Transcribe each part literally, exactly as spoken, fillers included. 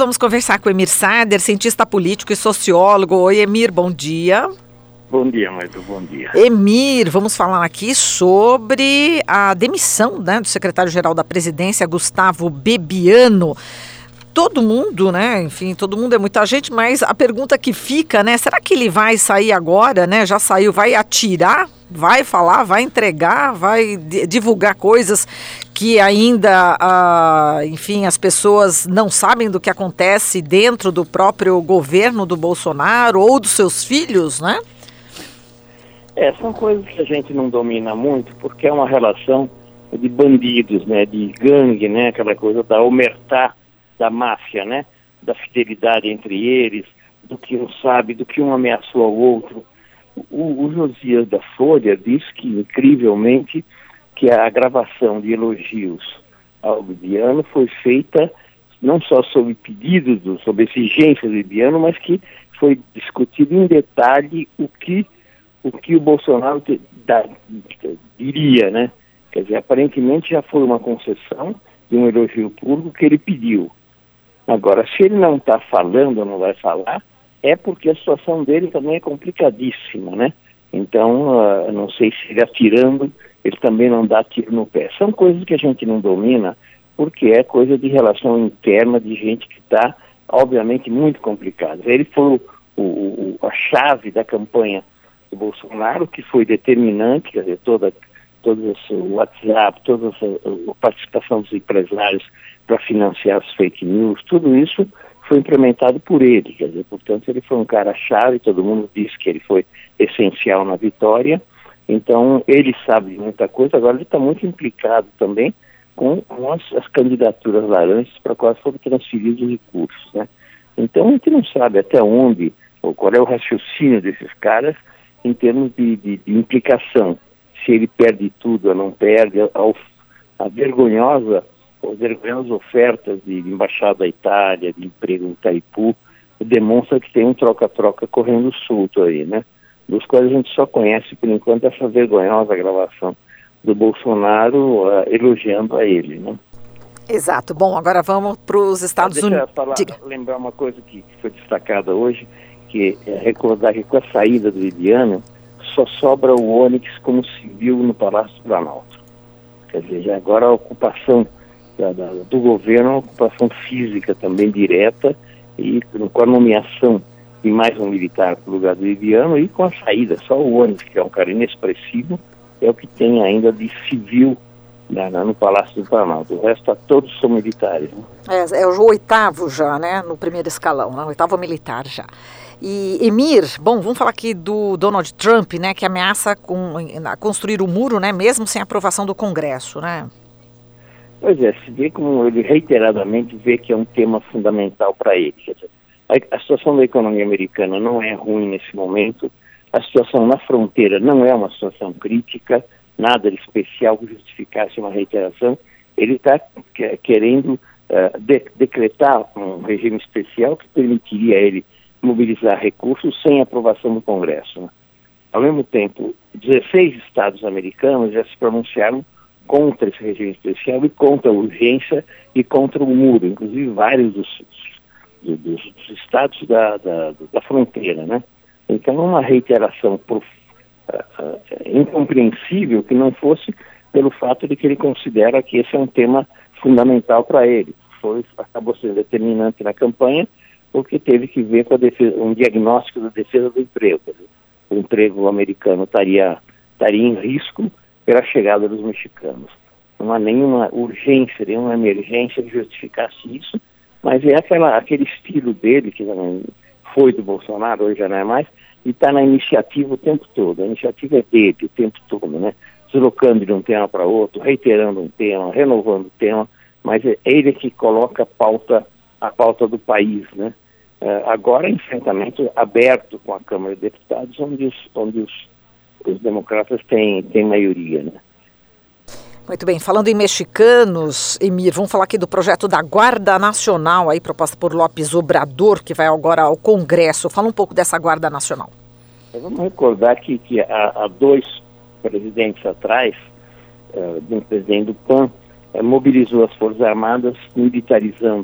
vamos conversar com o Emir Sader, cientista político e sociólogo. Oi, Emir, bom dia. Bom dia, Maito, bom dia. Emir, vamos falar aqui sobre a demissão, né, do secretário-geral da Presidência, Gustavo Bebiano. Todo mundo, né, enfim, todo mundo é muita gente, mas a pergunta que fica, né, será que ele vai sair agora, né, já saiu, vai atirar, vai falar, vai entregar, vai divulgar coisas que ainda, ah, enfim, as pessoas não sabem do que acontece dentro do próprio governo do Bolsonaro ou dos seus filhos, né? É, são coisas que a gente não domina muito, porque é uma relação de bandidos, né, de gangue, né, aquela coisa da omertá, da máfia, né, da fidelidade entre eles, do que um sabe, do que um ameaçou ao outro. O, o Josias da Folha diz que, incrivelmente, que a gravação de elogios ao Bebiano foi feita não só sob pedido, do, sob exigência do Bebiano, mas que foi discutido em detalhe o que o que o Bolsonaro te, da, diria, né? Quer dizer, aparentemente já foi uma concessão de um elogio público que ele pediu. Agora, se ele não está falando ou não vai falar, é porque a situação dele também é complicadíssima, né? Então, uh, não sei se ele atirando, ele também não dá tiro no pé. São coisas que a gente não domina, porque é coisa de relação interna de gente que está, obviamente, muito complicada. Ele foi o, o, a chave da campanha do Bolsonaro, que foi determinante, quer dizer, toda, todo esse WhatsApp, toda essa a participação dos empresários para financiar as fake news, tudo isso foi implementado por ele, quer dizer, portanto ele foi um cara-chave, todo mundo diz que ele foi essencial na vitória, então ele sabe de muita coisa, agora ele está muito implicado também com, com as, as candidaturas laranjas para quais foram transferidos os recursos, né? Então a gente não sabe até onde, ou qual é o raciocínio desses caras em termos de, de, de implicação, se ele perde tudo ou não perde, a, a vergonhosa as vergonhosas ofertas de embaixada da Itália, de emprego no Itaipu, demonstra que tem um troca-troca correndo solto aí, né? Dos quais a gente só conhece, por enquanto, essa vergonhosa gravação do Bolsonaro uh, elogiando a ele, né? Exato. Bom, agora vamos para os Estados Unidos. Deixa eu falar, lembrar uma coisa que foi destacada hoje, que é recordar que com a saída do Bebiano, só sobra o Onyx como civil no Palácio do Planalto. Quer dizer, já agora a ocupação Da, da, do governo, uma ocupação física também direta, e com a nomeação de mais um militar para o lugar do Bebiano e com a saída, só o Onyx, que é um cara inexpressivo, é o que tem ainda de civil na, na, no Palácio do Planalto. O resto, todos são militares. Né? É, é o oitavo já, né, no primeiro escalão, né, o oitavo militar já. E, Emir, bom, vamos falar aqui do Donald Trump, né, que ameaça com, construir o muro, né, mesmo sem aprovação do Congresso, né? Pois é, se vê como ele reiteradamente vê que é um tema fundamental para ele. A, a situação da economia americana não é ruim nesse momento, a situação na fronteira não é uma situação crítica, nada de especial que justificasse uma reiteração. Ele está que, querendo uh, de, decretar um regime especial que permitiria a ele mobilizar recursos sem aprovação do Congresso. Né? Ao mesmo tempo, dezesseis estados americanos já se pronunciaram contra esse regime especial e contra a urgência e contra o muro, inclusive vários dos, dos, dos estados da, da, da fronteira, né? Então é uma reiteração prof, uh, uh, incompreensível que não fosse pelo fato de que ele considera que esse é um tema fundamental para ele. Foi, acabou sendo determinante na campanha porque teve que ver com a defesa, um diagnóstico da defesa do emprego. O emprego americano estaria, estaria em risco pela chegada dos mexicanos. Não há nenhuma urgência, nenhuma emergência que justificasse isso, mas é aquela, aquele estilo dele, que também foi do Bolsonaro, hoje já não é mais, e está na iniciativa o tempo todo. A iniciativa é dele o tempo todo, né? Deslocando de um tema para outro, reiterando um tema, renovando o tema, mas é ele que coloca a pauta, a pauta do país, né? Uh, agora, enfrentamento aberto com a Câmara de Deputados, onde os, onde os os democratas têm, têm maioria, né? Muito bem, falando em mexicanos, Emir, vamos falar aqui do projeto da Guarda Nacional, aí proposta por López Obrador, que vai agora ao Congresso. Fala um pouco dessa Guarda Nacional. Vamos recordar que, que há, há dois presidentes atrás, uh, um presidente do P A N, uh, mobilizou as Forças Armadas, militarizando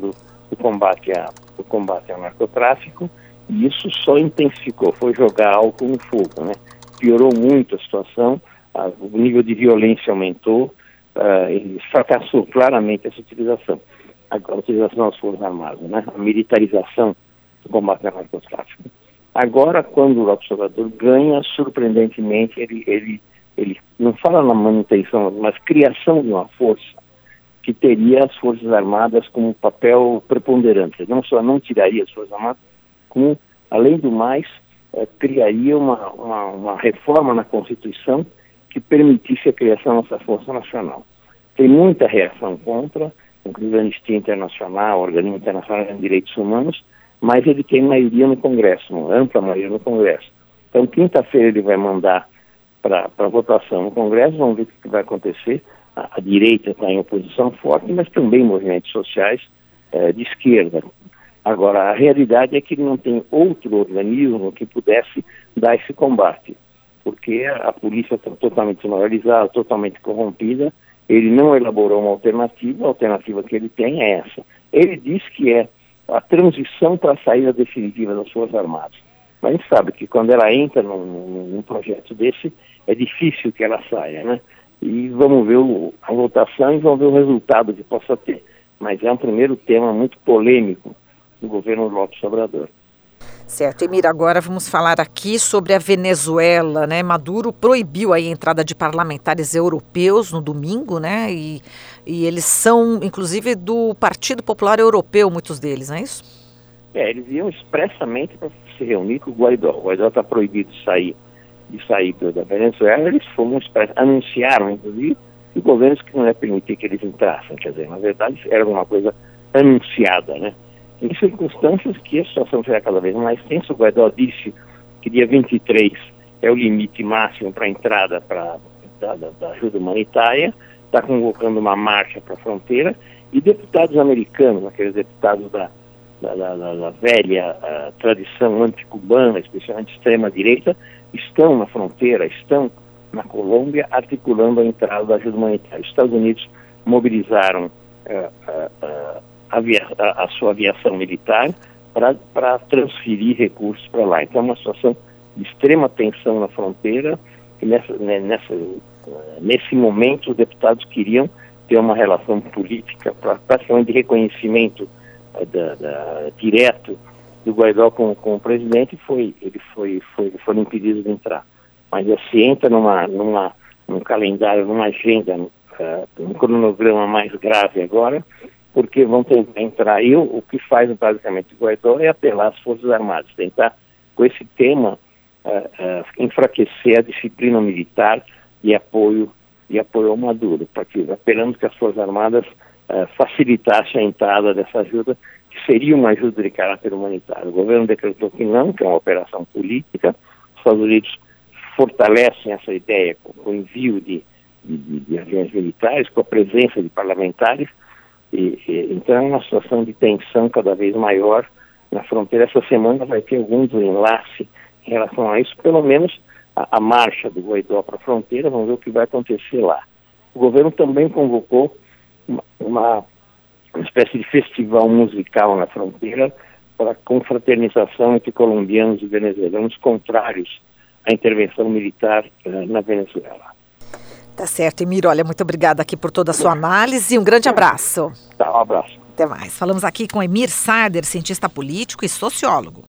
do combate, a, do combate ao narcotráfico, e isso só intensificou, foi jogar álcool no fogo, né? Piorou muito a situação, a, o nível de violência aumentou, uh, e fracassou claramente essa utilização, a, a utilização das Forças Armadas, né? A militarização do combate ao narcotráfico. Agora, quando o Lopes Obrador ganha, surpreendentemente, ele, ele, ele não fala na manutenção, mas criação de uma força que teria as Forças Armadas como papel preponderante. Não só não tiraria as Forças Armadas, como, além do mais, eh, criaria uma, uma, uma reforma na Constituição que permitisse a criação dessa Força Nacional. Tem muita reação contra, inclusive a Anistia Internacional, Organismo Internacional de Direitos Humanos, mas ele tem maioria no Congresso, uma ampla maioria no Congresso. Então, quinta-feira ele vai mandar para votação no Congresso, vamos ver o que vai acontecer. A, a direita está em oposição forte, mas também movimentos sociais eh, de esquerda. Agora, a realidade é que ele não tem outro organismo que pudesse dar esse combate, porque a, a polícia está totalmente desmoralizada, totalmente corrompida, ele não elaborou uma alternativa, a alternativa que ele tem é essa. Ele diz que é a transição para a saída definitiva das Forças Armadas. Mas a gente sabe que quando ela entra num, num, num projeto desse, é difícil que ela saia, né? E vamos ver o, a votação e vamos ver o resultado que possa ter. Mas é um primeiro tema muito polêmico do governo Lopes Obrador. Certo, Emir, agora vamos falar aqui sobre a Venezuela, né? Maduro proibiu aí a entrada de parlamentares europeus no domingo, né? E, e eles são, inclusive, do Partido Popular Europeu, muitos deles, não é isso? É, eles iam expressamente para se reunir com o Guaidó. O Guaidó está proibido de sair, de sair da Venezuela, eles foram anunciaram, inclusive, que o governo que não ia permitir que eles entrassem. Quer dizer, na verdade, era uma coisa anunciada, né? Em circunstâncias que a situação será cada vez mais tensa, o Guaidó disse que dia vinte e três é o limite máximo para a entrada pra, da, da, da ajuda humanitária, está convocando uma marcha para a fronteira, e deputados americanos, aqueles deputados da, da, da, da, da velha uh, tradição anticubana, especialmente extrema-direita, estão na fronteira, estão na Colômbia, articulando a entrada da ajuda humanitária. Os Estados Unidos mobilizaram uh, uh, uh, A, via, a, a sua aviação militar para transferir recursos para lá. Então é uma situação de extrema tensão na fronteira, e nessa, né, nessa, nesse momento os deputados queriam ter uma relação política, pra, praticamente de reconhecimento uh, da, da, direto do Guaidó com, com o presidente, foi, ele foi, foi, foram impedidos de entrar. Mas se entra numa, numa, num calendário, numa agenda, uh, num cronograma mais grave agora, porque vão tentar entrar. E o que faz basicamente o Guaidó é apelar às Forças Armadas, tentar, com esse tema, uh, uh, enfraquecer a disciplina militar e apoio, e apoio ao Maduro, porque, apelando que as Forças Armadas uh, facilitassem a entrada dessa ajuda, que seria uma ajuda de caráter humanitário. O governo decretou que não, que é uma operação política. Os Estados Unidos fortalecem essa ideia com o envio de, de, de aviões militares, com a presença de parlamentares. E, e, então é uma situação de tensão cada vez maior na fronteira. Essa semana vai ter algum desenlace em relação a isso, pelo menos a, a marcha do Guaidó para a fronteira, vamos ver o que vai acontecer lá. O governo também convocou uma, uma, uma espécie de festival musical na fronteira para confraternização entre colombianos e venezuelanos contrários à intervenção militar uh, na Venezuela. Tá certo, Emir. Olha, muito obrigada aqui por toda a sua análise. Um grande abraço. Tá, um abraço. Até mais. Falamos aqui com Emir Sader, cientista político e sociólogo.